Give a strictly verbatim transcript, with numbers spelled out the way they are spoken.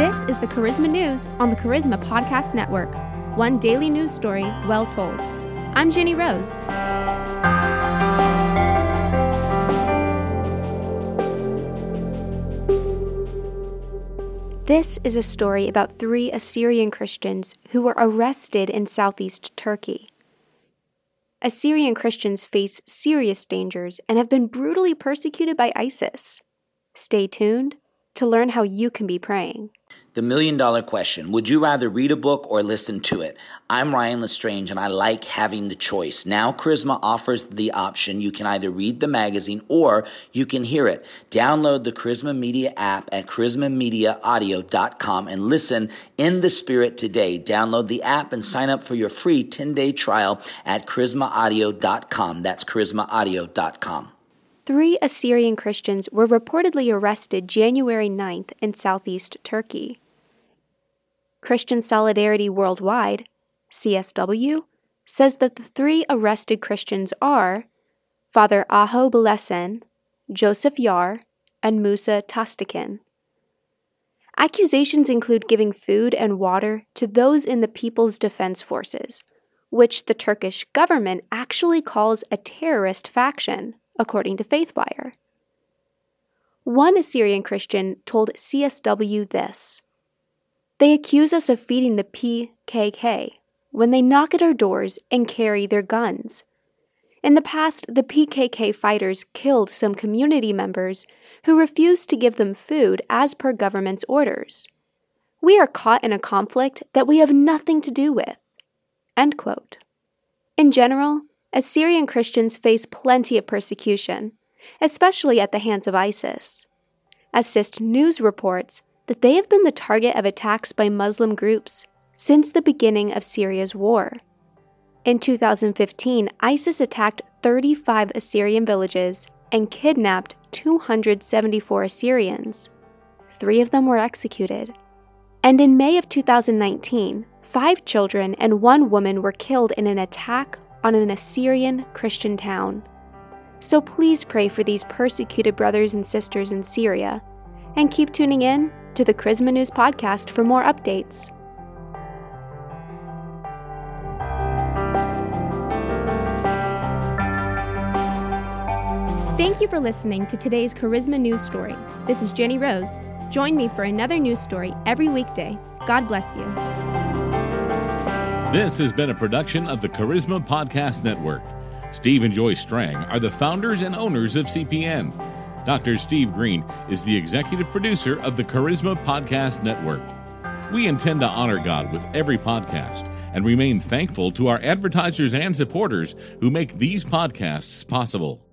This is the Charisma News on the Charisma Podcast Network. One daily news story well told. I'm Jenny Rose. This is a story about three Assyrian Christians who were arrested in southeast Turkey. Assyrian Christians face serious dangers and have been brutally persecuted by ISIS. Stay tuned to learn how you can be praying. The million dollar question, would you rather read a book or listen to it? I'm Ryan Lestrange and I like having the choice. Now Charisma offers the option. You can either read the magazine or you can hear it. Download the Charisma Media app at charisma media audio dot com and listen in the spirit today. Download the app and sign up for your free ten-day trial at charisma audio dot com. That's charisma audio dot com. Three Assyrian Christians were reportedly arrested January ninth in southeast Turkey. Christian Solidarity Worldwide, C S W, says that the three arrested Christians are Father Aho Belesen, Joseph Yar, and Musa Tastikin. Accusations include giving food and water to those in the People's Defense Forces, which the Turkish government actually calls a terrorist faction, according to FaithWire. One Assyrian Christian told C S W this: "They accuse us of feeding the P K K when they knock at our doors and carry their guns. In the past, the P K K fighters killed some community members who refused to give them food as per government's orders. We are caught in a conflict that we have nothing to do with." End quote. In general, Assyrian Christians face plenty of persecution, especially at the hands of ISIS. Assist News reports that they have been the target of attacks by Muslim groups since the beginning of Syria's war. In two thousand fifteen, ISIS attacked thirty-five Assyrian villages and kidnapped two hundred seventy-four Assyrians. Three of them were executed. And in May of two thousand nineteen, five children and one woman were killed in an attack on an Assyrian Christian town. So please pray for these persecuted brothers and sisters in Syria, and keep tuning in to the Charisma News podcast for more updates. Thank you for listening to today's Charisma News story. This is Jenny Rose. Join me for another news story every weekday. God bless you. This has been a production of the Charisma Podcast Network. Steve and Joy Strang are the founders and owners of C P N. Doctor Steve Green is the executive producer of the Charisma Podcast Network. We intend to honor God with every podcast and remain thankful to our advertisers and supporters who make these podcasts possible.